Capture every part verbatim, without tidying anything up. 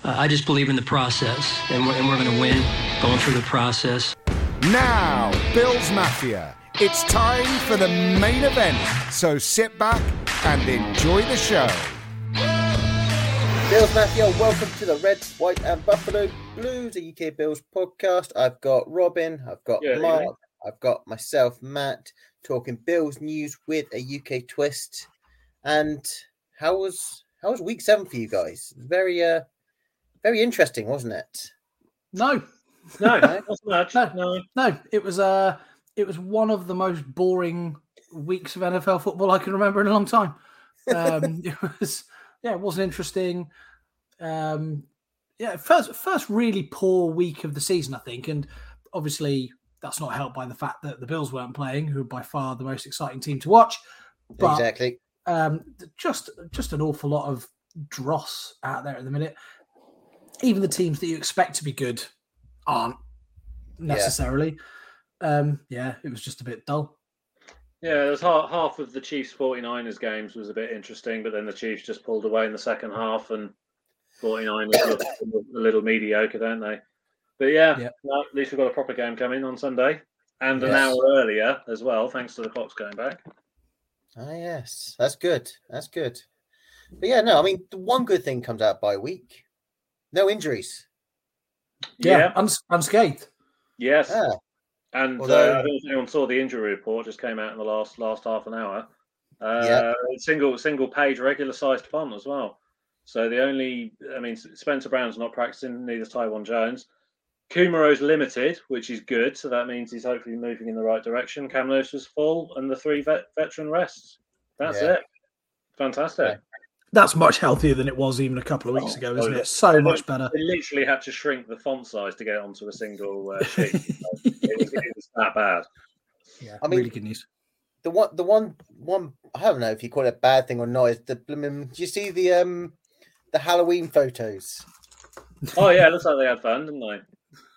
Uh, I just believe in the process, and we're, and we're going to win going through the process. Now, Bills Mafia, it's time for the main event. So sit back and enjoy the show. Bills Mafia, welcome to the Reds, White and Buffalo Blues, a U K Bills podcast. I've got Robin, I've got yeah, Mark, yeah. I've got myself, Matt, talking Bills news with a U K twist. And how was how was week seven for you guys? Very uh very interesting, wasn't it? No. No, not much. No, no, no. It was uh it was one of the most boring weeks of N F L football I can remember in a long time. Um it was yeah, it wasn't interesting. Um yeah, first first really poor week of the season, I think, and obviously that's not helped by the fact that the Bills weren't playing, who are by far the most exciting team to watch. But, exactly. Um, just just an awful lot of dross out there at the minute. Even the teams that you expect to be good aren't necessarily. Yeah, um, yeah it was just a bit dull. Yeah, there's half, half of the Chiefs forty-niners games was a bit interesting, but then the Chiefs just pulled away in the second half, and forty-niners look a little mediocre, don't they? But yeah, yeah. Well, at least we've got a proper game coming on Sunday, and yes. an hour earlier as well, thanks to the clocks going back. Ah, yes, that's good. That's good. But yeah, no, I mean, the one good thing comes out by week. No injuries. Yeah, yeah. Uns- unscathed. Yes. Yeah. And Although, uh, I don't know if anyone saw the injury report, just came out in the last last half an hour. Uh, yeah. Single single page, regular sized font as well. So the only, I mean, Spencer Brown's not practicing, neither is Taiwan Jones. Kumero's limited, which is good. So that means he's hopefully moving in the right direction. Cam Lewis was full, and the three vet, veteran rests. That's yeah. it. Fantastic. Yeah. That's much healthier than it was even a couple of weeks ago, isn't it? So they, much better. They literally had to shrink the font size to get it onto a single uh, sheet. it, was, it was that bad. Yeah, I mean, really good news. The one, the one, one. I don't know if you call it a bad thing or not. Is the do you see the um the Halloween photos? Oh yeah, it looks like they had fun, didn't they?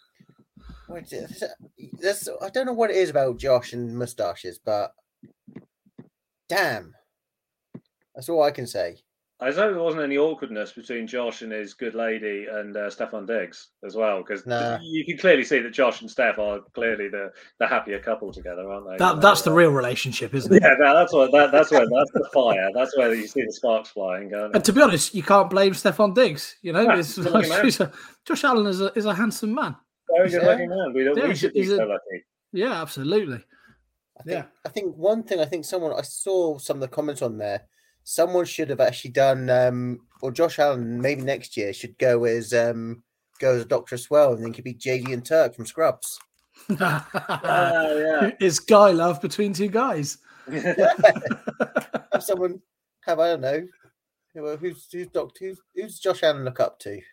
There's, I don't know what it is about Josh and moustaches, but damn, that's all I can say. I hope there wasn't any awkwardness between Josh and his good lady and uh, Stefan Diggs as well, because nah. you can clearly see that Josh and Steph are clearly the, the happier couple together, aren't they? That, that's the real relationship, isn't it? Yeah, no, that's what that, that's where that's the fire. That's where you see the sparks flying. Can't and to be honest, you can't blame Stefan Diggs. You know, yeah, it's, it's a, Josh Allen is a is a handsome man. Very good looking yeah. man. We don't. Yeah, we should be so lucky. Yeah, absolutely. I think, yeah, I think one thing. I think someone. I saw some of the comments on there. Someone should have actually done. Um, or Josh Allen maybe next year should go as um, go as a Doctor Swell, and then could be J D and Turk from Scrubs. uh, yeah, it's guy love between two guys. Yeah. Have someone have I don't know. Who's who's Doctor? Who's, who's Josh Allen look up to?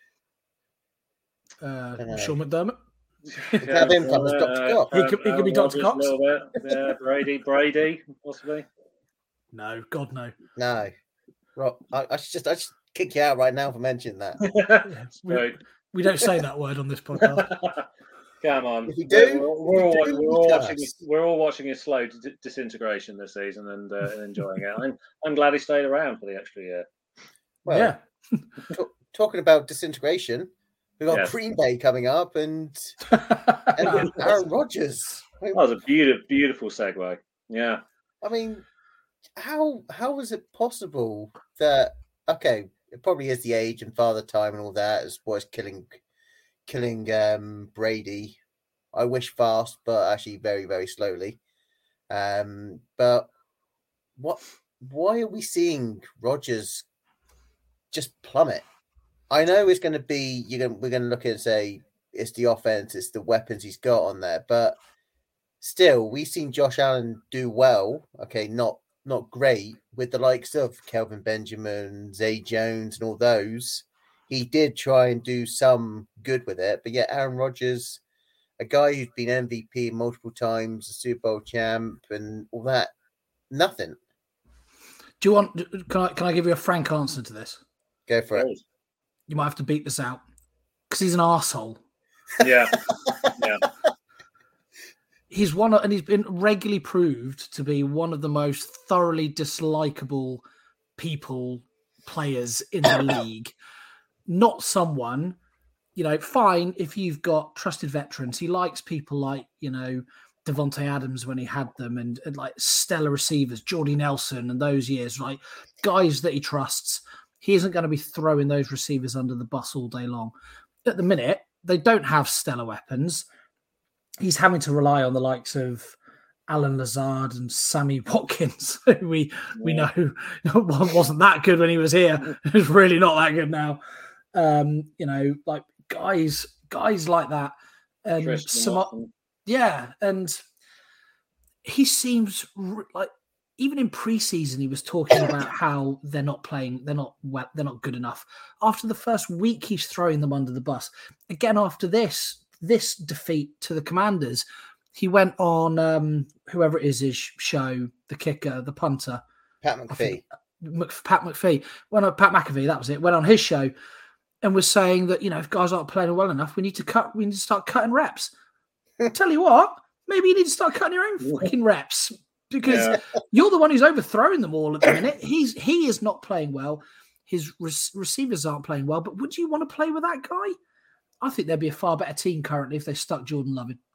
Uh, Sean McDermott. Yeah, have him come as Doctor Uh, Cox. He could, he could be Doctor Cox. Yeah, Brady, Brady, possibly. No, God, no. No. Right, I, I should just I should kick you out right now for mentioning that. yeah, we, we don't say that word on this podcast. Come on. If you do, we're, we're, you all, do, we're, all watching his, we're all watching his slow d- disintegration this season and, uh, and enjoying it. I'm, I'm glad he stayed around for the extra year. Well, yeah. t- talking about disintegration, we've got yes. Green Bay coming up and, and Aaron Rodgers. That was a beautiful, beautiful segue. Yeah. I mean, how how is it possible that, okay, it probably is the age and father time and all that is what's killing killing um, Brady. I wish fast, but actually very, very slowly. Um, but what? Why are we seeing Rodgers just plummet? I know it's going to be you're going we're going to look at and say it's the offense, it's the weapons he's got on there, but still, we've seen Josh Allen do well. Okay, not not great with the likes of Kelvin Benjamin, Zay Jones, and all those. He did try and do some good with it, but yet Aaron Rodgers, a guy who's been M V P multiple times, a Super Bowl champ, and all that, nothing. Do you want? Can I can I give you a frank answer to this? Go for it. You might have to beat this out because he's an arsehole. Yeah, yeah. He's one, of, and he's been regularly proved to be one of the most thoroughly dislikable people, players in the league. not someone, you know, fine if you've got trusted veterans. He likes people like, you know, Devontae Adams when he had them, and, and like stellar receivers, Jordy Nelson, and those years, right? Guys that he trusts. He isn't going to be throwing those receivers under the bus all day long. At the minute, they don't have stellar weapons. He's having to rely on the likes of Alan Lazard and Sammy Watkins, who we yeah. we know wasn't that good when he was here. It's really not that good now. Um, you know, like guys, guys like that. And some, yeah, and he seems like even in preseason he was talking about how they're not playing, they're not well, they're not good enough. After the first week, he's throwing them under the bus. Again, after this this defeat to the Commanders, he went on um, whoever it is his show, the kicker, the punter, Pat McPhee. Pat McPhee. Went on Pat McAfee. That was it. Went on his show and was saying that, you know, if guys aren't playing well enough, we need to cut. We need to start cutting reps. Tell you what, maybe you need to start cutting your own fucking reps, because yeah. you're the one who's overthrowing them all at the minute. He's he is not playing well. His re- receivers aren't playing well. But would you want to play with that guy? I think there'd be a far better team currently if they stuck Jordan Love in.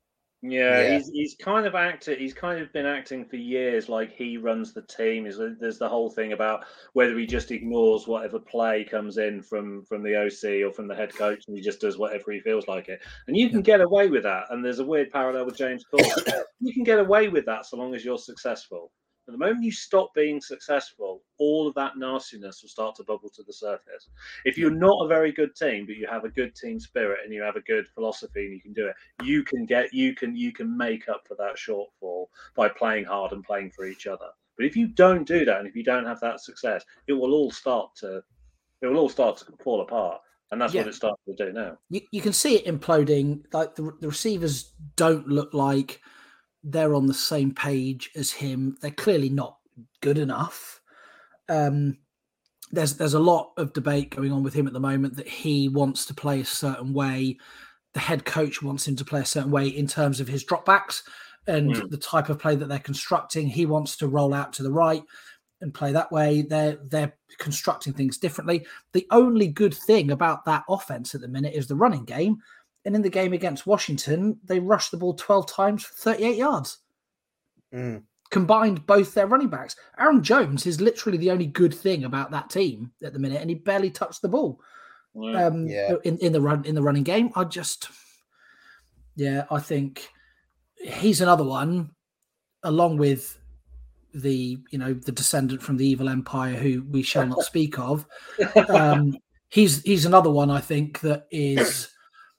Yeah, yeah, he's he's kind of acted. He's kind of been acting for years like he runs the team. Is there's the whole thing about whether he just ignores whatever play comes in from from the O C or from the head coach, and he just does whatever he feels like it. And you can get away with that. And there's a weird parallel with James Corden. You can get away with that so long as you're successful. But the moment you stop being successful, all of that nastiness will start to bubble to the surface. If you're not a very good team, but you have a good team spirit and you have a good philosophy and you can do it, you can get, you can, you can make up for that shortfall by playing hard and playing for each other. But if you don't do that, and if you don't have that success, it will all start to, it will all start to fall apart. And that's yeah. what it's starting to do now. You, you can see it imploding. Like the, the receivers don't look like they're on the same page as him. They're clearly not good enough. Um, there's there's a lot of debate going on with him at the moment that he wants to play a certain way. The head coach wants him to play a certain way in terms of his dropbacks and mm. the type of play that they're constructing. He wants to roll out to the right and play that way. They're they're constructing things differently. The only good thing about that offense at the minute is the running game. And in the game against Washington, they rushed the ball twelve times for thirty-eight yards. Mm. Combined both their running backs. Aaron Jones is literally the only good thing about that team at the minute, and he barely touched the ball. Um, yeah. in, in the run in the running game. I just, yeah, I think he's another one, along with the you know the descendant from the evil empire who we shall not speak of. Um, he's he's another one I think that is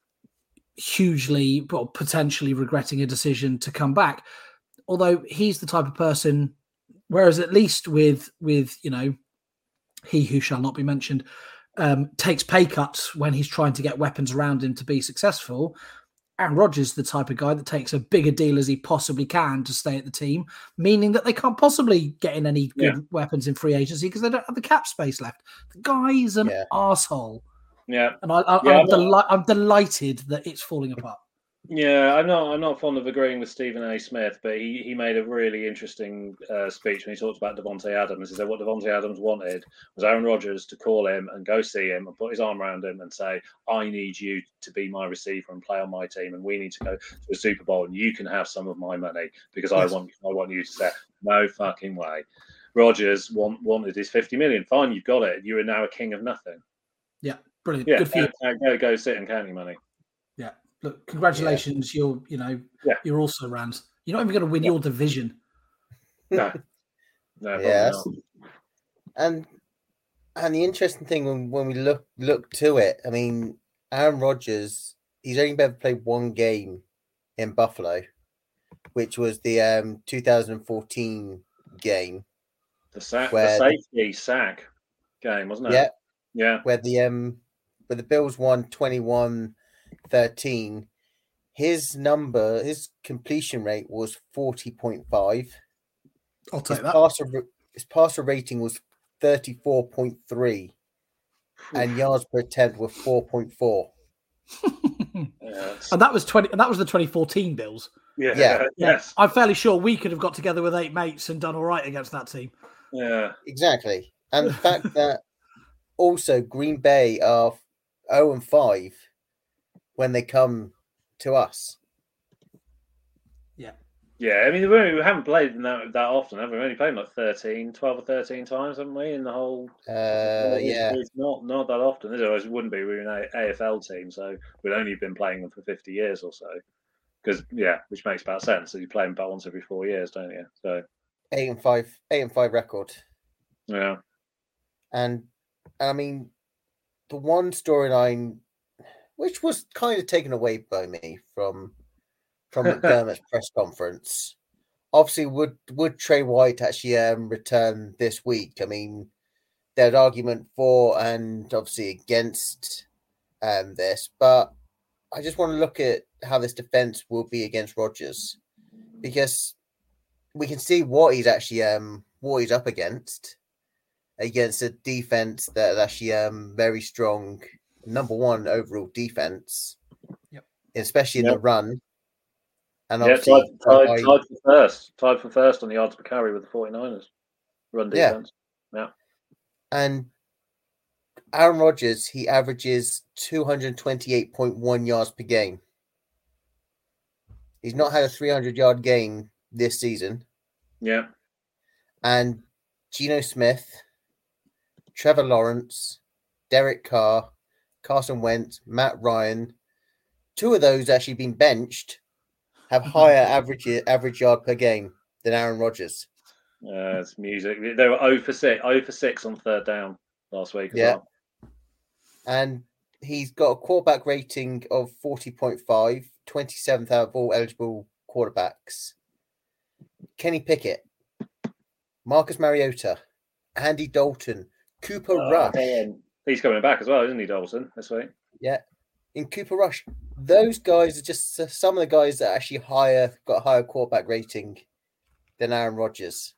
hugely, well, potentially regretting a decision to come back. Although he's the type of person, whereas at least with with you know he who shall not be mentioned um, takes pay cuts when he's trying to get weapons around him to be successful. Aaron Rodgers is the type of guy that takes a bigger deal as he possibly can to stay at the team, meaning that they can't possibly get in any good yeah. weapons in free agency because they don't have the cap space left. The guy's an yeah. arsehole. Yeah, and I, I, yeah, I'm, deli- I'm delighted that it's falling apart. Yeah, I'm not. I'm not fond of agreeing with Stephen A. Smith, but he, he made a really interesting uh, speech when he talked about Devontae Adams. He said what Devontae Adams wanted was Aaron Rodgers to call him and go see him and put his arm around him and say, "I need you to be my receiver and play on my team, and we need to go to a Super Bowl, and you can have some of my money because yes. I want I want you to say no fucking way." Rodgers want, wanted his fifty million. Fine, you've got it. You are now a king of nothing. Yeah, brilliant. Yeah, good for you. Go, go sit and count your money. Yeah. Look, congratulations! Yeah. You're, you know, yeah. you're also Rams. You're not even going to win yeah. your division. No, no, yes. And and the interesting thing when, when we look look to it, I mean, Aaron Rodgers, he's only ever played one game in Buffalo, which was the um, two thousand fourteen game. The sack, the safety sack game, wasn't it? Yeah, yeah. Where the um, where the Bills won twenty-one thirteen. His number, his completion rate was forty point five. I'll take his that. Passer, his passer rating was thirty-four point three, and yards per attempt were four point four. Yes. And that was twenty. And that was the twenty fourteen Bills. Yeah. yeah. Yes. I'm fairly sure we could have got together with eight mates and done all right against that team. Yeah. Exactly. And the fact that also Green Bay are zero and five when they come to us. Yeah. Yeah, I mean, we haven't played them that, that often, have we? We've only played them like thirteen, twelve or thirteen times, haven't we, in the whole... Uh, yeah. It's not, not that often, is it? It wouldn't be. We're an A F L team, so we've only been playing them for fifty years or so. Because, yeah, which makes about sense. So you play them about once every four years, don't you? So Eight and five, eight and five record. Yeah. And, I mean, the one storyline, which was kind of taken away by me from... from McDermott's press conference. Obviously, would would Trey White actually um, return this week? I mean, there's argument for and obviously against um, this, but I just want to look at how this defense will be against Rodgers, because we can see what he's actually um, what he's up against against a defense that is actually um, very strong, number one overall defense, yep. especially in yep. the run. And yeah, obviously, tied, tied, I, tied for first. Tied for first on the yards per carry with the 49ers. Run defense. Yeah. yeah. And Aaron Rodgers, he averages two hundred twenty-eight point one yards per game. He's not had a three hundred yard game this season. Yeah. And Geno Smith, Trevor Lawrence, Derek Carr, Carson Wentz, Matt Ryan, two of those actually been benched, have higher average average yard per game than Aaron Rodgers. Uh, it's music. They were zero for six, zero for six on third down last week as yeah. well. And he's got a quarterback rating of forty point five, twenty-seventh out of all eligible quarterbacks. Kenny Pickett, Marcus Mariota, Andy Dalton, Cooper oh, Rush. Man. He's coming back as well, isn't he, Dalton, this week? Yeah. In Cooper Rush, those guys are just some of the guys that actually higher got a higher quarterback rating than Aaron Rodgers.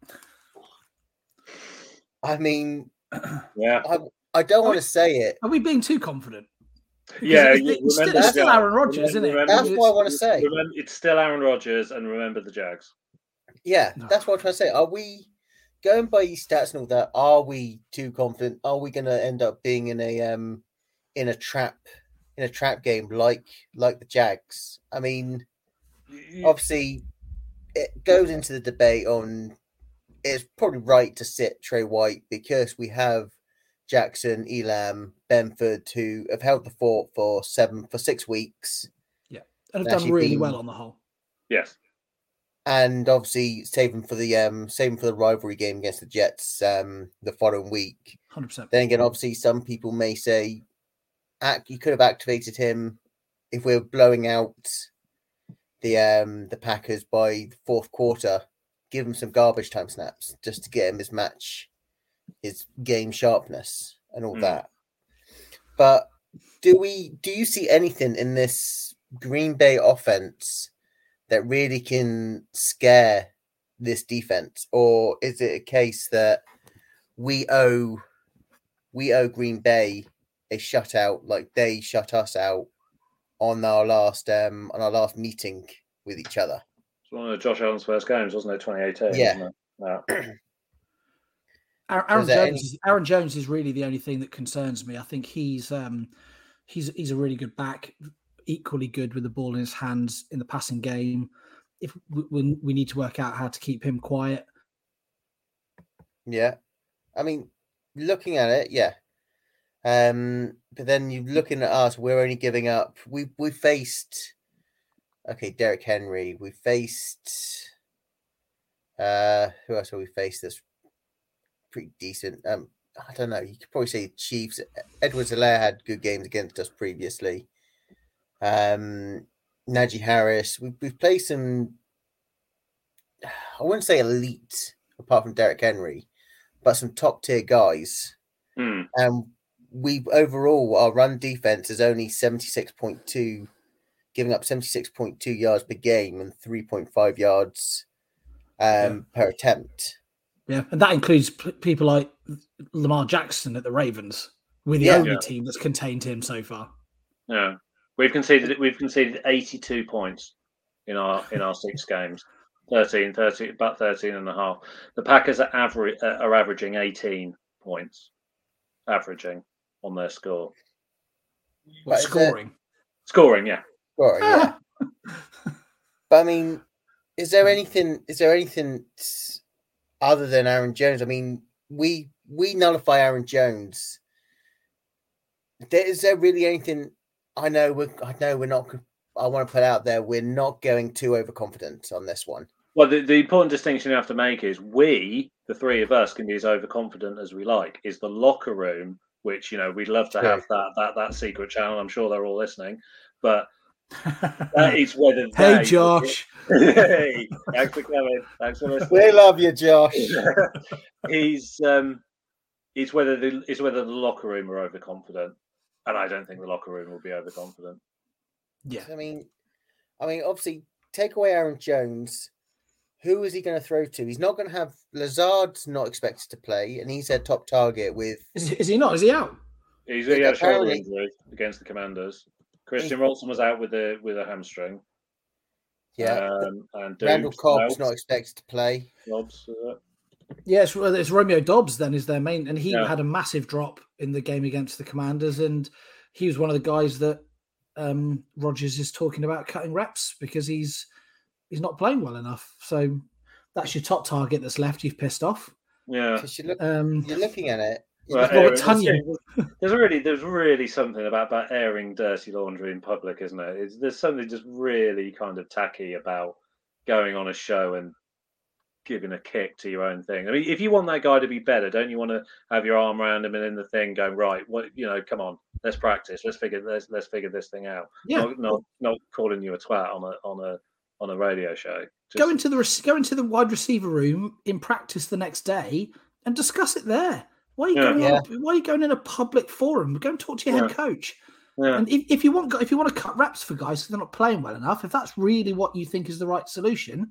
I mean, yeah, I, I don't want to say it. Are we being too confident? Because yeah, it's, it's, remember, still, it's still Aaron Rodgers, remember, isn't it? Remember, that's what I want to say. Remember, it's still Aaron Rodgers, and remember the Jags. Yeah, that's what I'm trying to say. Are we going by these stats and all that? Are we too confident? Are we going to end up being in a um in a trap? in a trap game like like the Jags? I mean, obviously, it goes into the debate on it's probably right to sit Trey White because we have Jackson, Elam, Benford, who have held the fort for seven for six weeks. Yeah, and have done really been, well on the whole. Yes, and obviously saving for the um saving for the rivalry game against the Jets um the following week. one hundred percent. Then again, obviously, some people may say, you could have activated him if we were blowing out the um the Packers by the fourth quarter. Give him some garbage time snaps just to get him his match, his game sharpness, and all mm. that. But do we? Do you see anything in this Green Bay offense that really can scare this defense, or is it a case that we owe we owe Green Bay a shutout like they shut us out on our last um on our last meeting with each other? It's one of Josh Allen's first games, wasn't it? twenty eighteen. Yeah. Wasn't it? yeah. Aaron Jones. Any... Aaron Jones is really the only thing that concerns me. I think he's um he's he's a really good back, equally good with the ball in his hands in the passing game. If we we need to work out how to keep him quiet. Yeah, I mean, looking at it, yeah. Um, but then you're looking at us, we're only giving up. We we faced, okay, Derrick Henry. We faced, uh, who else have we faced that's pretty decent? Um, I don't know. You could probably say Chiefs. Edwards-Helaire had good games against us previously. Um, Najee Harris. We, we've played some, I wouldn't say elite, apart from Derrick Henry, but some top tier guys. Mm. And we overall, our run defense is only seventy-six point two, giving up seventy-six point two yards per game and three point five yards um, yeah. per attempt. Yeah, and that includes p- people like Lamar Jackson at the Ravens. We're the yeah. only yeah. team that's contained him so far. Yeah, we've conceded we've conceded eighty-two points in our in our six games. thirteen, thirteen, about thirteen and a half. The Packers are average are averaging eighteen points. averaging on their score. What, But is scoring? Scoring, yeah. Scoring, yeah. But I mean, is there anything? Is there anything other than Aaron Jones? I mean, we we nullify Aaron Jones. There, is there really anything? I know we're. I know we're not. I want to put out there. We're not going too overconfident on this one. Well, the, the important distinction you have to make is we, the three of us, can be as overconfident as we like. Is the locker room, which, you know, we'd love to have that that that secret channel. I'm sure they're all listening, but that is whether Hey, they, Josh. Hey, thanks for coming. Thanks for listening. We love you, Josh. He's um, it's whether the it's whether the locker room are overconfident, and I don't think the locker room will be overconfident. Yeah, I mean, I mean, obviously, take away Aaron Jones. Who is he going to throw to? He's not going to have Lazard's not expected to play, and he's their top target. With is, is he not? Is he out? He's he had a shoulder apparently- injury against the Commanders. Christian Rolson was out with a with a hamstring. yeah, Um, and Randall Dukes, Cobb's no, not expected to play. Dobbs, uh, Yeah, it's, well, it's Romeo Dobbs then is their main, and he Yeah. had a massive drop in the game against the Commanders, and he was one of the guys that um, Rodgers is talking about cutting reps because he's he's not playing well enough. So that's your top target that's left. You've pissed off. yeah. Because you look, Um, you're looking at it. you're Well, looking Robert at- Tonyan. there's, there's really there's really something about that airing dirty laundry in public, isn't it? It's, there's something just really kind of tacky about going on a show and giving a kick to your own thing. I mean, if you want that guy to be better, don't you want to have your arm around him and in the thing going, right, what, you know, come on, let's practice, let's figure let's let's figure this thing out. yeah, Not not, not calling you a twat on a on a on a radio show. Just, go into the rec- go into the wide receiver room in practice the next day and discuss it there. Why are you Yeah. going? Yeah. On, why are you going in a public forum? Go and talk to your head Yeah. coach. yeah. And if, if you want if you want to cut reps for guys because they're not playing well enough, if that's really what you think is the right solution,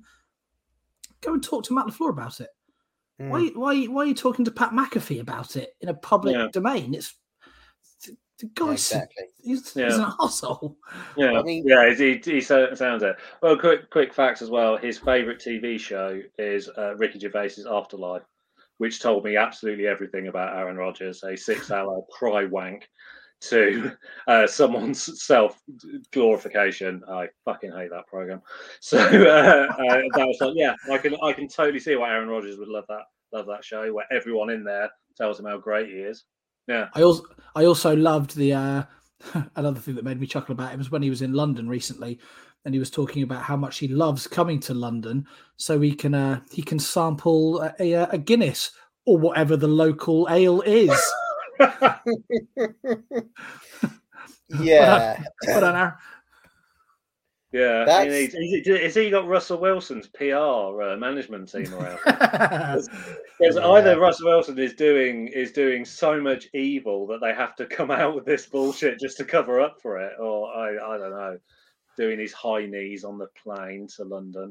go and talk to Matt LaFleur about it. Mm. Why why why are you talking to Pat McAfee about it in a public Yeah. domain? It's the, the Yeah, guy's exactly. he's, Yeah. he's an arsehole. Yeah, I mean- yeah, he, he so- sounds it. Well, quick, quick facts as well. His favourite T V show is uh, Ricky Gervais's Afterlife, which told me absolutely everything about Aaron Rodgers. A six-hour cry wank to uh, someone's self glorification. I fucking hate that program. So uh, uh, that was like, yeah, I can, I can totally see why Aaron Rodgers would love that, love that show where everyone in there tells him how great he is. Yeah. I also I also loved the uh, another thing that made me chuckle about him was when he was in London recently, and he was talking about how much he loves coming to London so he can uh, he can sample a, a, a Guinness or whatever the local ale is. Yeah. But I know. Yeah, I That's- mean, he's, he's, has he got Russell Wilson's P R uh, management team around? Because Yeah. either Russell Wilson is doing is doing so much evil that they have to come out with this bullshit just to cover up for it, or I I don't know, doing his high knees on the plane to London.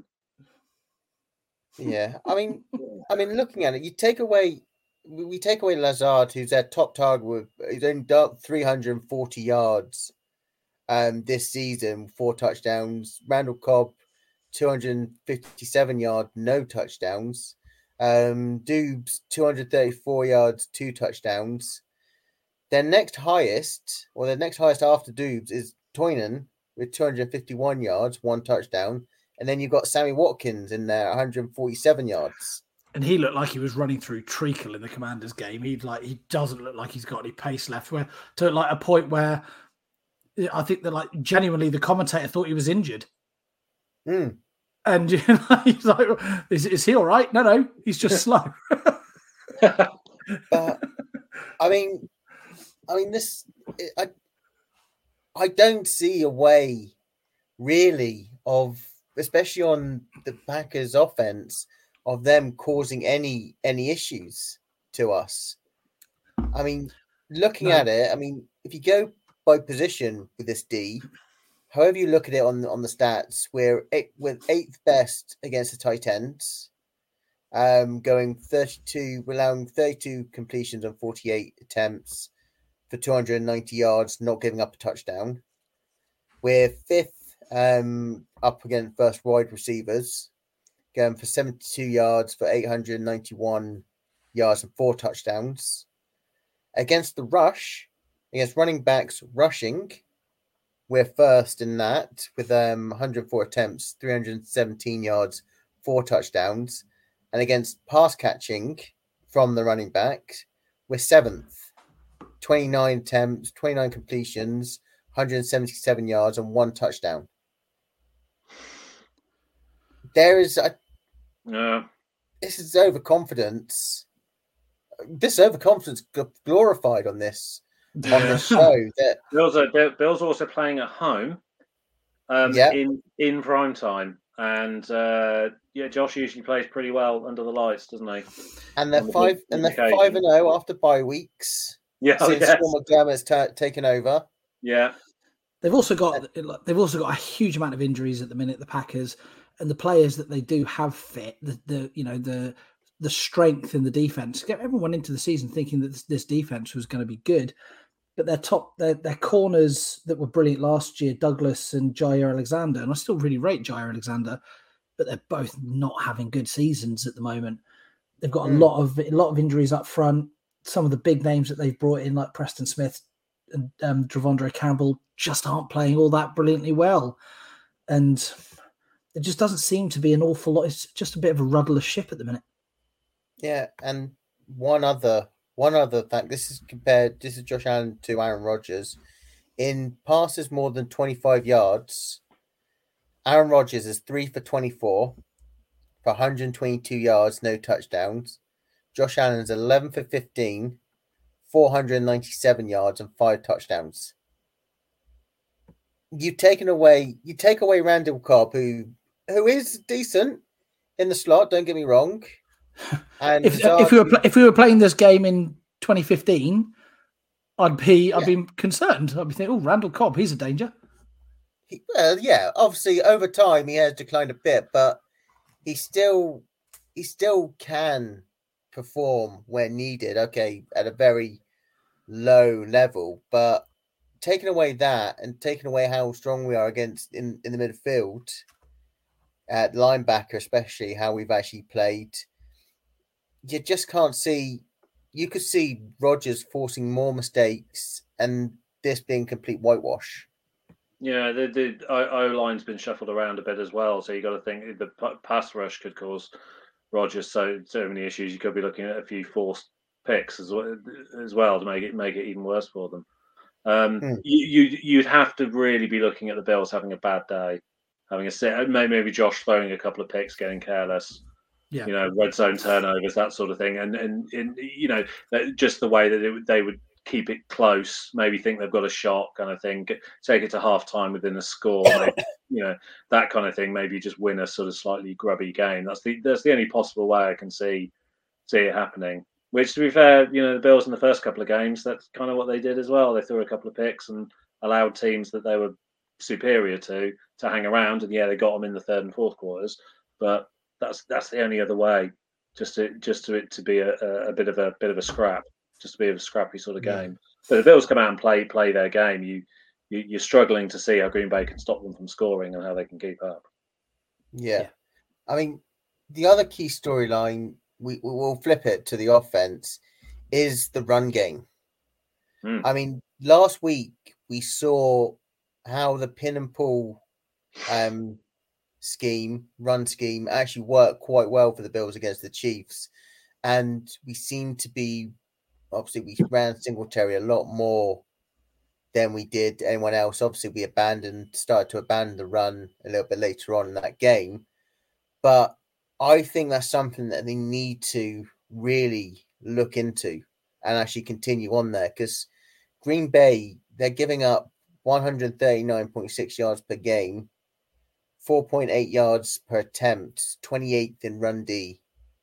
Yeah, I mean, I mean, looking at it, you take away, we we take away Lazard, who's their top target with he's only done three hundred forty yards, um, this season, four touchdowns. Randall Cobb, two hundred fifty-seven yards, no touchdowns. Um, Dubes, two hundred thirty-four yards, two touchdowns. Their next highest, or their next highest after Dubes, is Toynan with two hundred fifty-one yards, one touchdown. And then you've got Sammy Watkins in there, one hundred forty-seven yards. And he looked like he was running through treacle in the Commanders game. He like he doesn't look like he's got any pace left. Where to like a point where I think that like genuinely the commentator thought he was injured. Hmm. And you know, he's like, is, is he all right? No, no, he's just slow. But I mean, I mean, this I I don't see a way really of, especially on the Packers' offense, of them causing any any issues to us. I mean, looking No. at it, I mean, if you go by position with this D, however you look at it on on the stats, we're eight, we're eighth best against the tight ends. Um, going thirty-two, we're allowing thirty-two completions on forty-eight attempts for two hundred ninety yards, not giving up a touchdown. We're fifth um, up against first wide receivers, going for seventy-two yards for eight hundred ninety-one yards and four touchdowns. Against the rush, against running backs rushing, we're first in that with um, one hundred four attempts, three hundred seventeen yards, four touchdowns. And against pass catching from the running backs, we're seventh. twenty-nine attempts, twenty-nine completions, one hundred seventy-seven yards, and one touchdown. There is a... Yeah. This is overconfidence. This overconfidence glorified on this on this show. That Bills are Bills are also playing at home, um, Yeah. in in prime time, and uh, yeah, Josh usually plays pretty well under the lights, doesn't he? and they're On the five big- and big they're occasion. five and zero after bye weeks Yeah, oh, since yes. Sean McDermott's ta taken over. yeah, They've also got they've also got a huge amount of injuries at the minute. The Packers and the players that they do have fit, the, the you know the the strength in the defense. Get everyone into the season thinking that this, this defense was going to be good, but their top their their corners that were brilliant last year, Douglas and Jair Alexander, and I still really rate Jair Alexander, but they're both not having good seasons at the moment. They've got a Mm. lot of a lot of injuries up front. Some of the big names that they've brought in, like Preston Smith and um, Devondre Campbell, just aren't playing all that brilliantly well, and it just doesn't seem to be an awful lot. It's just a bit of a rudderless ship at the minute. Yeah, and one other one other fact. This is compared. This is Josh Allen to Aaron Rodgers. In passes more than twenty-five yards, Aaron Rodgers is three for twenty-four for one hundred twenty-two yards, no touchdowns. Josh Allen is eleven for fifteen, four hundred ninety-seven yards and five touchdowns. You've taken away. You take away Randall Cobb, who who is decent in the slot. Don't get me wrong. And If, if we were pl- if we were playing this game in twenty fifteen, I'd be I'd be concerned. I'd be thinking, oh, Randall Cobb, he's a danger. He, well, yeah, obviously over time he has declined a bit, but he still he still can perform when needed. Okay, at a very low level, but taking away that and taking away how strong we are against in, in the midfield, at linebacker especially, how we've actually played, you just can't see. You could see Rodgers forcing more mistakes and this being complete whitewash. yeah. The the O line's been shuffled around a bit as well, so you got to think the p- pass rush could cause Rodgers so so many issues. You could be looking at a few forced picks as well, as well to make it make it even worse for them. Um, Hmm. you, you you'd have to really be looking at the Bills having a bad day, having a set. Maybe, maybe Josh throwing a couple of picks, getting careless. Yeah. You know, red zone turnovers, that sort of thing, and and, and you know, that- just the way that it, would- they would keep it close, maybe think they've got a shot, kind of thing. Get- Take it to half time within a score, maybe, you know, that kind of thing. Maybe just win a sort of slightly grubby game. That's the that's the only possible way I can see see it happening. Which, to be fair, you know, the Bills in the first couple of games, that's kind of what they did as well. They threw a couple of picks and allowed teams that they were superior to to hang around, and yeah, they got them in the third and fourth quarters, but that's that's the only other way, just to just to it to be a, a, a bit of a bit of a scrap, just to be a scrappy sort of Yeah. game. But the Bills come out and play play their game. You, you you're struggling to see how Green Bay can stop them from scoring and how they can keep up. Yeah. Yeah. I mean, the other key storyline, we, we will flip it to the offense, is the run game. Hmm. I mean, last week we saw how the pin and pull um, scheme, run scheme, actually worked quite well for the Bills against the Chiefs. And we seem to be, obviously, we ran Singletary a lot more than we did anyone else. Obviously, we abandoned, started to abandon the run a little bit later on in that game. But I think that's something that they need to really look into and actually continue on there, because Green Bay, they're giving up one hundred thirty-nine point six yards per game, four point eight yards per attempt, twenty-eighth in run D.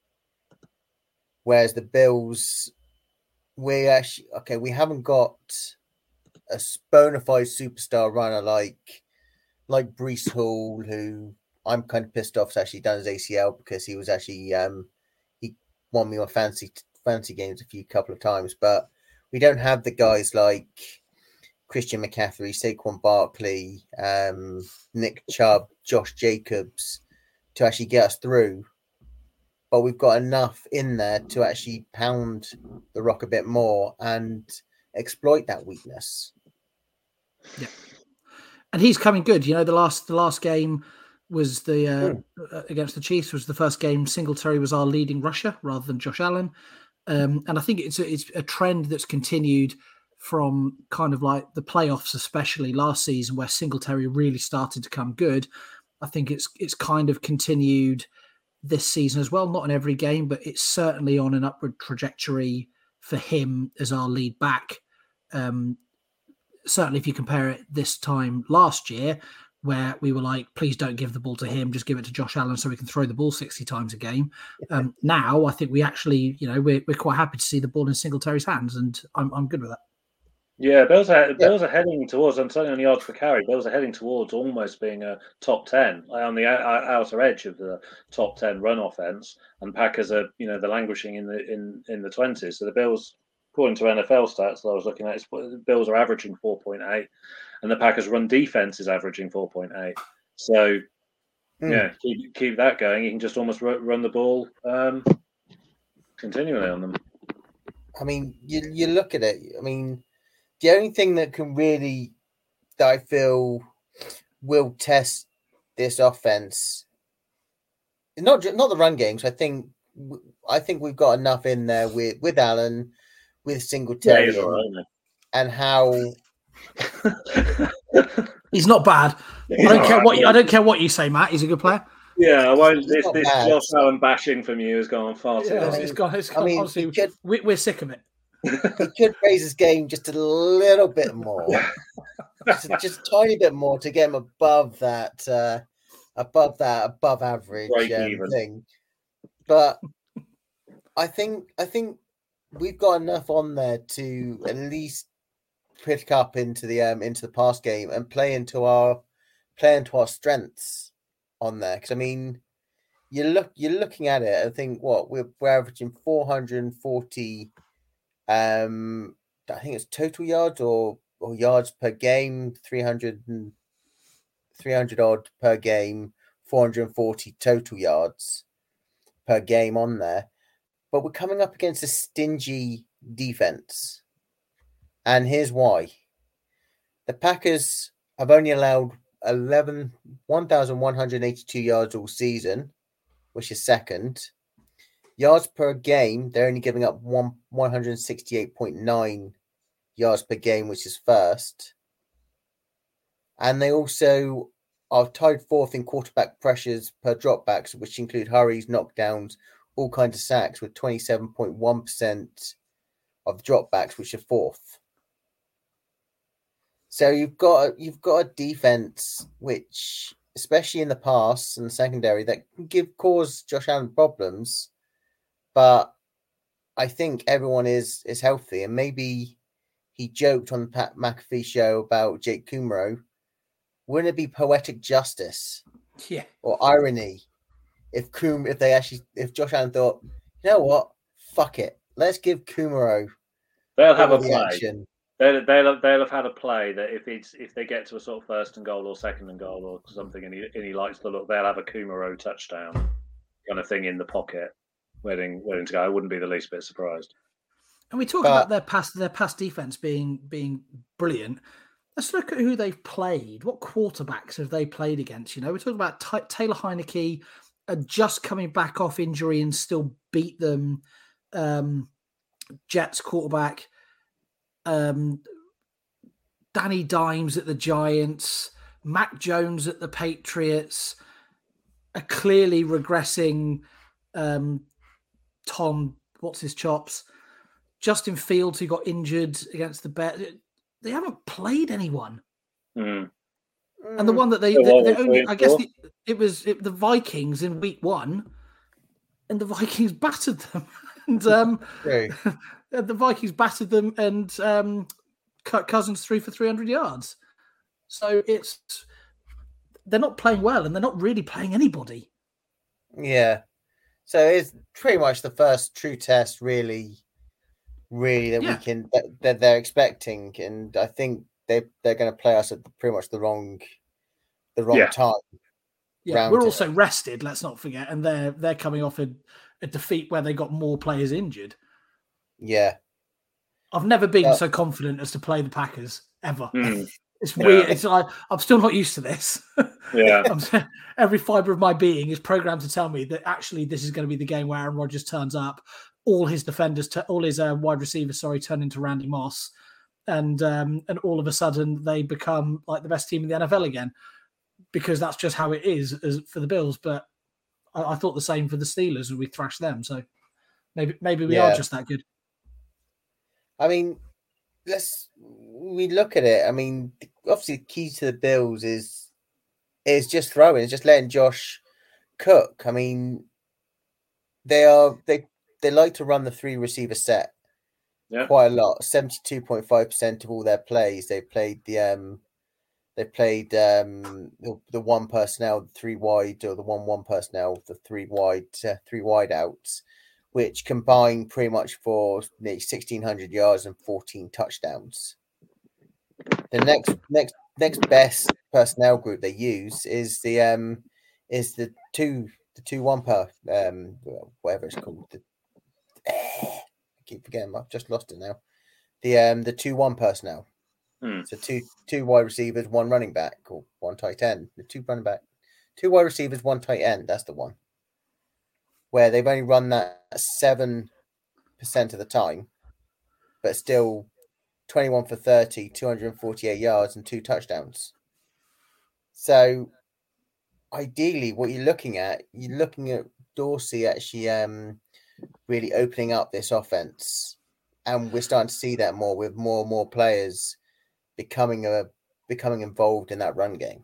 Whereas the Bills, we actually, okay, we haven't got a bona fide superstar runner like like Breece Hall, who I'm kind of pissed off has actually done his A C L, because he was actually um he won me on fancy fancy games a few couple of times, but we don't have the guys like Christian McCaffrey, Saquon Barkley, um, Nick Chubb, Josh Jacobs to actually get us through. but we've got enough in there to actually pound the rock a bit more and exploit that weakness. Yeah, and he's coming good. You know, the last the last game was the uh, mm. against the Chiefs was the first game. Singletary was our leading rusher rather than Josh Allen, um, and I think it's a, it's a trend that's continued from kind of like the playoffs, especially last season, where Singletary really started to come good. I think it's it's kind of continued this season as well. Not in every game, but it's certainly on an upward trajectory for him as our lead back. Um, certainly, if you compare it this time last year, where we were like, please don't give the ball to him, just give it to Josh Allen so we can throw the ball sixty times a game. Um, now, I think we actually, you know, we're, we're quite happy to see the ball in Singletary's hands, and I'm I'm good with that. Yeah, Bills are, Bills are heading towards, I'm certainly on the yards per carry, Bills are heading towards almost being a top ten, on the outer edge of the top ten run offense, and Packers are, you know, they're languishing in the in, in the twenties. So the Bills, according to N F L stats that I was looking at, the Bills are averaging four point eight, and the Packers' run defense is averaging four point eight. So, mm. yeah, keep, keep that going. You can just almost run the ball um, continually on them. I mean, you you look at it, I mean, the only thing that can really, that I feel will test this offense, not not the run games. I think I think we've got enough in there with, with Allen, with Singletary, yeah, right, and how he's not bad. I don't care what you, I don't care what you say, Matt. He's a good player. Yeah, I won't. This, this Josh Allen bashing from you has gone far too. Yeah, long. It's gone. It's gone. I mean, honestly, could, we, we're sick of it. He could raise his game just a little bit more, just, just a tiny bit more to get him above that, uh, above that, above average um, thing. But I think I think we've got enough on there to at least pick up into the um, into the pass game and play into our play into our strengths on there. Because I mean, you look you're looking at it. I think what we're we're averaging four hundred forty. Um, I think it's total yards or, or yards per game, three hundred and three hundred odd per game, four hundred forty total yards per game on there. But we're coming up against a stingy defense. And here's why. The Packers have only allowed eleven, one thousand one hundred eighty-two yards all season, which is second. Yards per game, they're only giving up one, 168.9 yards per game, which is first. And they also are tied fourth in quarterback pressures per dropbacks, which include hurries, knockdowns, all kinds of sacks, with twenty-seven point one percent of dropbacks, which are fourth. So you've got you've got a defense which, especially in the pass and the secondary, that can give cause Josh Allen problems. But I think everyone is is healthy, and maybe he joked on the Pat McAfee show about Jake Kumerow. Wouldn't it be poetic justice, yeah, or irony, if Kum if they actually if Josh Allen thought, you know what, fuck it, let's give Kumerow they'll have a the play. Action. They'll, they'll they'll have had a play that if it's if they get to a sort of first and goal or second and goal or something, and he and he likes the look, they'll have a Kumerow touchdown kind of thing in the pocket. Waiting, waiting to go. I wouldn't be the least bit surprised. And we talk but, about their pass, their pass defense being being brilliant. Let's look at who they've played. What quarterbacks have they played against? You know, we're talking about T- Taylor Heineke, uh, just coming back off injury and still beat them. Um, Jets quarterback, um, Danny Dimes at the Giants, Mac Jones at the Patriots, a clearly regressing. Um, Tom, what's his chops? Justin Fields, who got injured against the Bears. They haven't played anyone. Mm. And the one that they, they, they only, I guess the, it was it, the Vikings in week one, and the Vikings battered them. and um, okay. the Vikings battered them, and um, Kirk Cousins threw for three hundred yards. So it's they're not playing well, and they're not really playing anybody. Yeah. So it's pretty much the first true test, really, really that yeah. we can that, that they're expecting, and I think they they're going to play us at the, pretty much the wrong, the wrong yeah. time. Yeah, we're also rested. Let's not forget, and they're they're coming off a, a defeat where they got more players injured. Yeah. I've never been Uh, so confident as to play the Packers ever. Mm. It's Yeah. weird. It's like I'm still not used to this. Yeah. I'm, every fiber of my being is programmed to tell me that actually this is going to be the game where Aaron Rodgers turns up, all his defenders, t- all his uh, wide receivers, sorry, turn into Randy Moss, and um, and all of a sudden they become like the best team in the N F L again, because that's just how it is as, for the Bills. But I, I thought the same for the Steelers, and we thrashed them. So maybe maybe we Yeah. are just that good. I mean, let's we look at it. I mean, obviously, the key to the Bills is is just throwing, it's just letting Josh cook. I mean, they are they they like to run the three receiver set Yeah. quite a lot. Seventy-two point five percent of all their plays, they played the um they played um the, the one personnel, the three wide, or the one one personnel, the three wide uh, three wide outs, which combined pretty much for nearly sixteen hundred yards and fourteen touchdowns. The next next next best personnel group they use is the um is the two the two one per um whatever it's called. The, I keep forgetting. I've just lost it now. The um the two one personnel. Hmm. So two two wide receivers, one running back, or one tight end. The two running back, two wide receivers, one tight end. That's the one. Where they've only run that seven percent of the time, but still twenty-one for thirty, two hundred forty-eight yards and two touchdowns. So ideally, what you're looking at, you're looking at Dorsey actually um, really opening up this offense. And we're starting to see that more with more and more players becoming a becoming involved in that run game.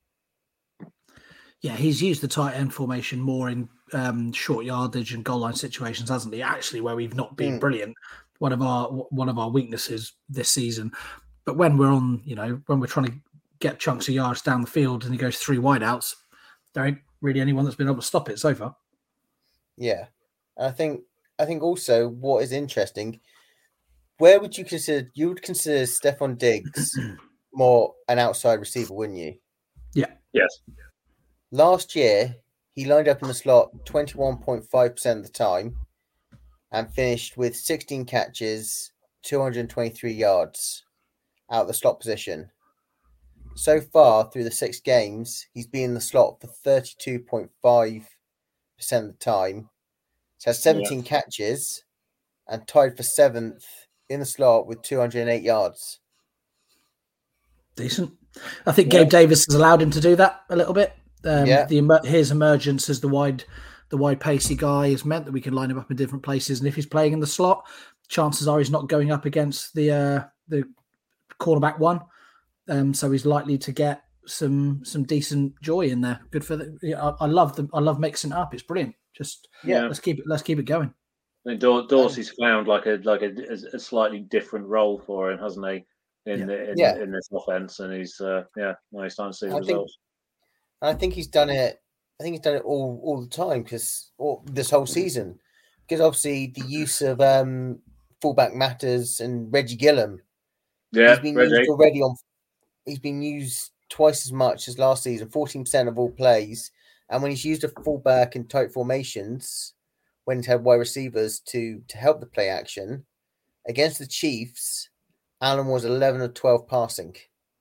Yeah, he's used the tight end formation more in um, short yardage and goal line situations, hasn't he? Actually, where we've not been Mm. brilliant. One of our one of our weaknesses this season. But when we're on, you know, when we're trying to get chunks of yards down the field and he goes three wideouts, there ain't really anyone that's been able to stop it so far. Yeah, and I think I think also what is interesting, where would you consider you would consider Stephon Diggs more an outside receiver, wouldn't you? Yeah. Yes. Last year, he lined up in the slot twenty-one point five percent of the time and finished with sixteen catches, two hundred twenty-three yards out of the slot position. So far, through the six games, he's been in the slot for thirty-two point five percent of the time. So has seventeen yeah. catches and tied for seventh in the slot with two hundred eight yards. Decent. I think Yeah. Gabe Davis has allowed him to do that a little bit. Um, Yeah. the emer- his emergence as the wide, the wide pacey guy has meant that we can line him up in different places. And if he's playing in the slot, chances are he's not going up against the uh, the cornerback one. Um, so he's likely to get some some decent joy in there. Good for the. Yeah, I, I love them. I love mixing it up. It's brilliant. Just Yeah. let's keep it. Let's keep it going. I mean, Dor- Dorsey's found like a like a, a slightly different role for him, hasn't he? In Yeah. the, in, Yeah. in this offense, and he's uh, yeah, now he's starting to see the I think- results. I think he's done it. I think he's done it all all the time because this whole season, because obviously the use of um, fullback Matters and Reggie Gilliam, Yeah, he's been Reggie. used already on. He's been used twice as much as last season, fourteen percent of all plays, and when he's used a fullback in tight formations, when he's had wide receivers to to help the play action against the Chiefs, Allen was eleven of twelve passing.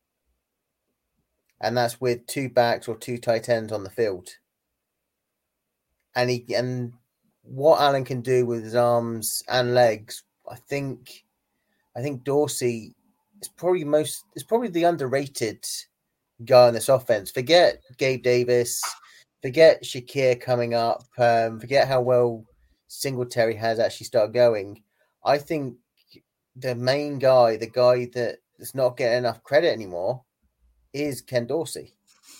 And that's with two backs or two tight ends on the field. And he and what Allen can do with his arms and legs, I think, I think Dorsey is probably most is probably the underrated guy in this offense. Forget Gabe Davis, forget Shakir coming up, um, forget how well Singletary has actually started going. I think the main guy, the guy that is not getting enough credit anymore, is Ken Dorsey.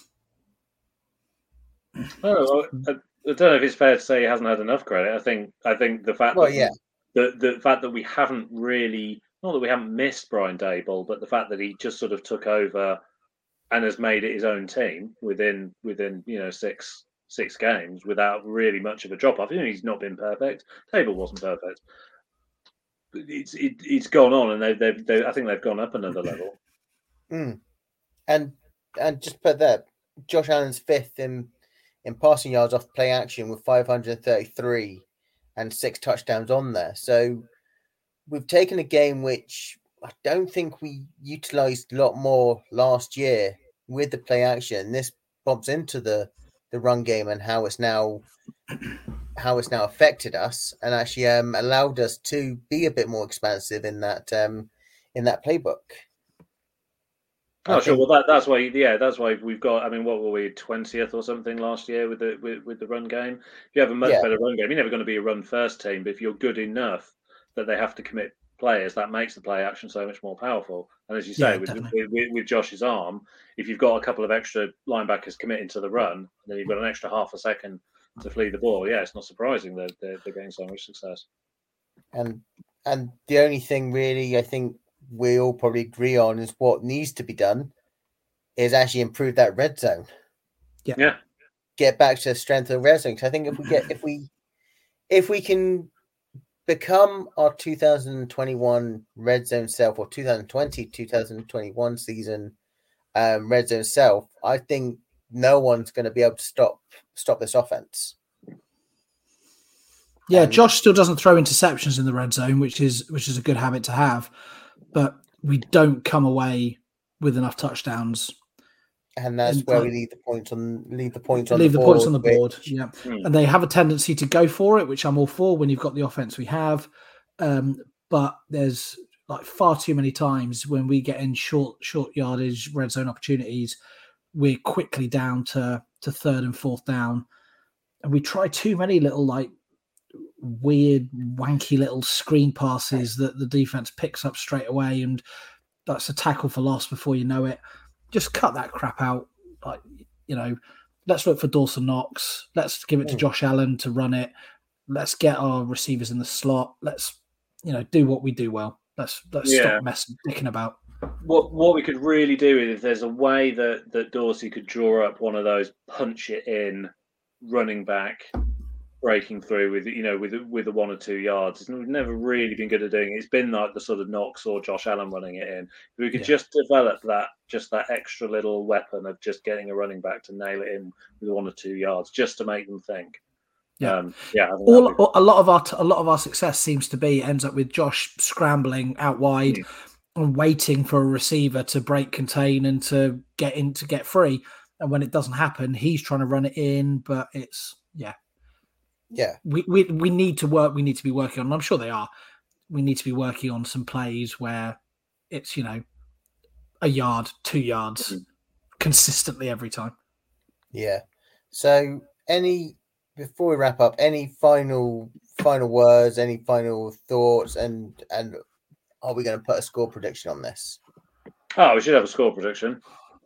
Oh, I, I don't know if it's fair to say he hasn't had enough credit. I think I think the fact Well, that yeah. the the fact that we haven't really not that we haven't missed Brian Daboll, but the fact that he just sort of took over and has made it his own team within within you know six six games without really much of a drop off. You know, he's not been perfect. Daboll wasn't perfect. But it's it, it's gone on, and they've they've they, I think they've gone up another level. Mm. And and just put that, Josh Allen's fifth in in passing yards off play action with five hundred thirty-three, and six touchdowns on there. So we've taken a game which I don't think we utilized a lot more last year with the play action. This bumps into the, the run game and how it's now how it's now affected us and actually um, allowed us to be a bit more expansive in that um, in that playbook. Oh, I sure. think- Well, that, that's why, yeah, that's why we've got. I mean, what were we, twentieth or something last year with the with, with the run game? If you have a much Yeah. better run game, you're never going to be a run first team. But if you're good enough that they have to commit players, that makes the play action so much more powerful. And as you say, Yeah, with, definitely. with, with, with Josh's arm, if you've got a couple of extra linebackers committing to the run, then you've got an extra half a second to flee the ball. Yeah, it's not surprising that they're, they're getting so much success. And and the only thing really I think we all probably agree on is what needs to be done is actually improve that red zone. Yeah. Yeah. Get back to the strength of the red zone. 'Cause I think if we get if we if we can become our two thousand twenty-one red zone self or two thousand twenty, two thousand twenty-one season um, red zone self, I think no one's going to be able to stop stop this offense. Yeah, And- Josh still doesn't throw interceptions in the red zone, which is which is a good habit to have, but we don't come away with enough touchdowns. And that's And, where uh, we leave the points on leave the points on Leave the the board, points on the which- board. Yeah, Hmm. and they have a tendency to go for it, which I'm all for when you've got the offense we have. Um, but there's like far too many times when we get in short short yardage red zone opportunities, we're quickly down to to third and fourth down, and we try too many little like weird wanky little screen passes that the defense picks up straight away, and that's a tackle for loss before you know it. Just cut that crap out. Like, you know, let's look for Dawson Knox. Let's give it to Mm. Josh Allen to run it. Let's get our receivers in the slot. Let's, you know, do what we do well. Let's let's Yeah. stop messing dicking about. What what we could really do is if there's a way that, that Dorsey could draw up one of those punch it in running back breaking through with you know with with the one or two yards. We've never really been good at doing it. It's been like the sort of Knox or Josh Allen running it in. If we could Yeah. just develop that just that extra little weapon of just getting a running back to nail it in with one or two yards, just to make them think. Yeah. um, yeah. I think All that'd be- a lot of our a lot of our success seems to be ends up with Josh scrambling out wide Mm. and waiting for a receiver to break contain and to get in to get free. And when it doesn't happen, he's trying to run it in, but it's yeah. Yeah. We, we we need to work. We need to be working on. And I'm sure they are. We need to be working on some plays where it's you know a yard, two yards, Mhm. consistently every time. Yeah. So any before we wrap up, any final final words, any final thoughts, and and are we going to put a score prediction on this? Oh, we should have a score prediction.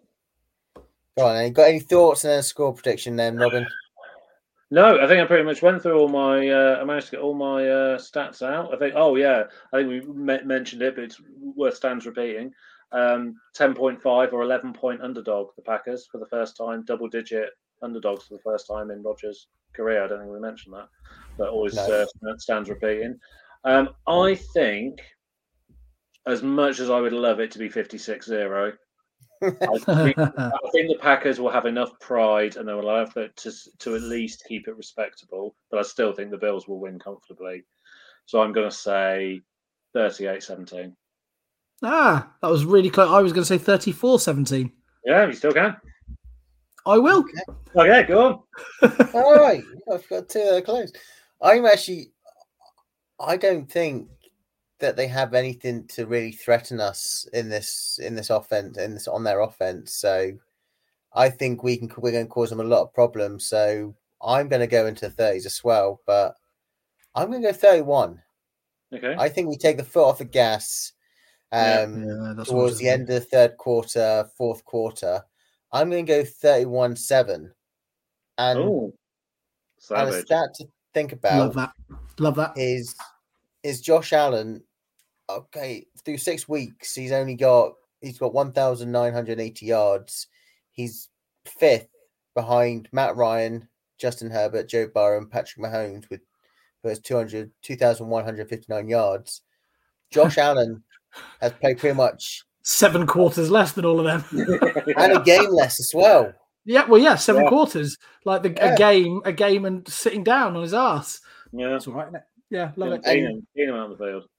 Go on, then. Got any thoughts and then a score prediction then, Robin? No, I think I pretty much went through all my. Uh, I managed to get all my uh, stats out. I think. Oh yeah, I think we me- mentioned it, but it's worth stands repeating. Um, Ten point five or eleven point underdog. The Packers for the first time, double digit underdogs for the first time in Rodgers' career. I don't think we mentioned that, but always No. uh, stands repeating. Um, I think, as much as I would love it to be fifty-six zero. I think, I think the Packers will have enough pride and they will have to, to to at least keep it respectable. But I still think the Bills will win comfortably. So I'm going to say thirty-eight seventeen. Ah, that was really close. I was going to say thirty-four seventeen. Yeah, you still can. I will. Okay, go on. All right, I've got two that are close. I'm actually, I don't think that they have anything to really threaten us in this in this offense in this on their offense. So I think we can we're going to cause them a lot of problems. So I'm going to go into the thirties as well, but I'm going to go thirty-one. Okay. I think we take the foot off the gas Yeah. um, Yeah, that's towards the end of the third quarter, fourth quarter. I'm going to go thirty-one seven. And, Oh, and a savage. stat to think about Love that. Love that. is is Josh Allen. Okay, through six weeks, he's only got he's got one thousand nine hundred eighty yards. He's fifth behind Matt Ryan, Justin Herbert, Joe Burrow, and Patrick Mahomes with who has two hundred two thousand one hundred fifty-nine yards. Josh Allen has played pretty much Seven quarters less than all of them. and a game less as well. Yeah, well, yeah, seven Yeah. quarters. Like the Yeah. a game, a game, and sitting down on his ass. Yeah, It's all right, isn't it? Yeah, love yeah, it. Keenum, Keenum out on the field.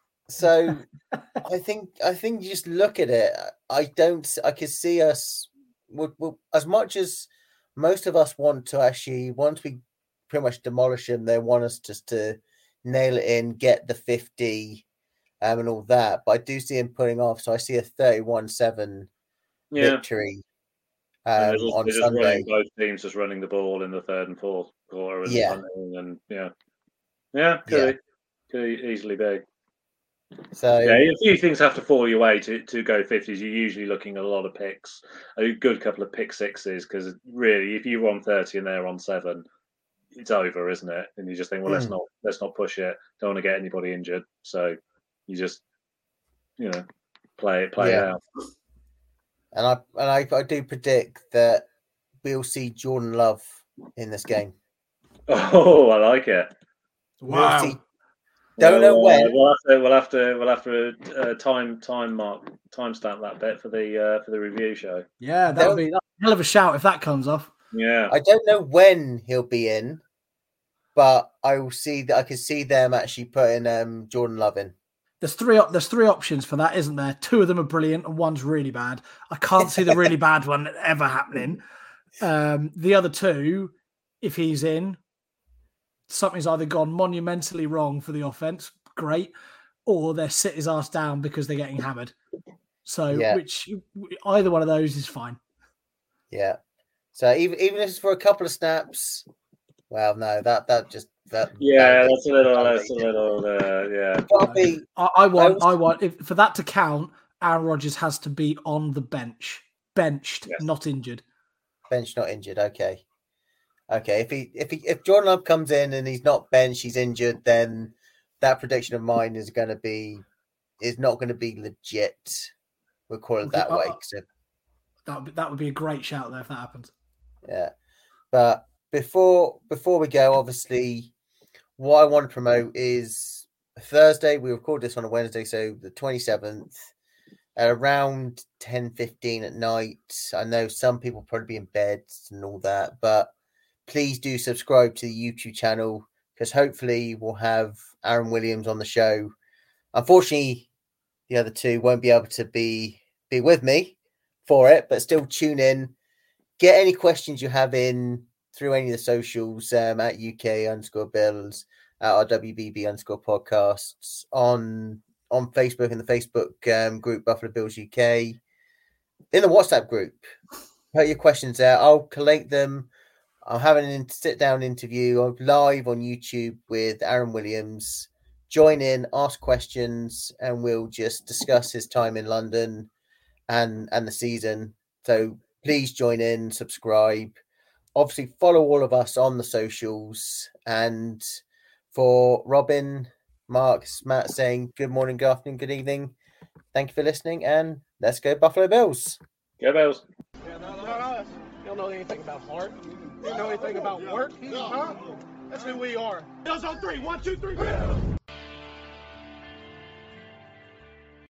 So I think I think you just look at it. I don't. I could see us. Would, would, as much as most of us want to actually, once we pretty much demolish them, they want us just to nail it in, get the fifty, um, and all that. But I do see him putting off. So I see a thirty-one seven Yeah, victory and um, they're just, on they're just Sunday. running both teams, just running the ball in the third and fourth quarter, and Yeah. punting, and yeah, yeah, could, Yeah. e- could e- easily be. So Yeah, a few things have to fall your way to, to go fifties. You're usually looking at a lot of picks, a good couple of pick sixes, because really, if you're on thirty and they're on seven, it's over, isn't it? And you just think, well, let's Mm. not let's not push it. Don't want to get anybody injured, so you just you know play it play it Yeah. out. and I and I, I do predict that we'll see Jordan Love in this game. Oh, I like it. Wow. We'll see. Don't know Well, uh, when. We'll have to we'll have to we'll have to uh, time time mark timestamp that bit for the uh, for the review show. Yeah, that would Don't- be that's a hell of a shout if that comes off. Yeah, I don't know when he'll be in, but I will see that I can see them actually putting um, Jordan Love in. There's three op- there's three options for that, isn't there? Two of them are brilliant and one's really bad. I can't see the really bad one ever happening. Um, the other two, if he's in, something's either gone monumentally wrong for the offense, great, or they're sit his ass down because they're getting hammered. So, Yeah. which either one of those is fine. Yeah. So even even if it's for a couple of snaps, well, no, that that just that. yeah, that- that's a little that's a little uh, yeah. Gotta be I, I want, was- I want, if, for that to count, Aaron Rodgers has to be on the bench, benched, Yes. not injured. bench not injured. Okay. Okay. If he if he if Jordan Love comes in and he's not benched, he's injured, then that prediction of mine is going to be is not going to be legit. We'll call it Okay, that uh, way. uh, So, That would be, that would be a great shout there if that happens. yeah. But before before we go, obviously, what I want to promote is Thursday. We record this on a Wednesday, so the twenty-seventh at around ten fifteen at night. I know some people probably be in bed and all that, but please do subscribe to the YouTube channel because hopefully we'll have Aaron Williams on the show. Unfortunately, the other two won't be able to be be with me for it, but still tune in. Get any questions you have in through any of the socials um, at U K underscore Bills, at our W B B underscore podcasts, on on Facebook in the Facebook um, group Buffalo Bills U K, in the WhatsApp group. Put your questions there. I'll collate them. I'll have a sit down interview live on YouTube with Aaron Williams. Join in, ask questions, and we'll just discuss his time in London and and the season. So please join in, subscribe. Obviously, follow all of us on the socials. And for Robin, Mark, Matt saying good morning, good afternoon, good evening. Thank you for listening, and let's go Buffalo Bills. Go Bills. Yeah, not us. You don't know anything about heart. You don't know anything about work. Huh? That's who we are. Bills on three. One, two, three. Bills.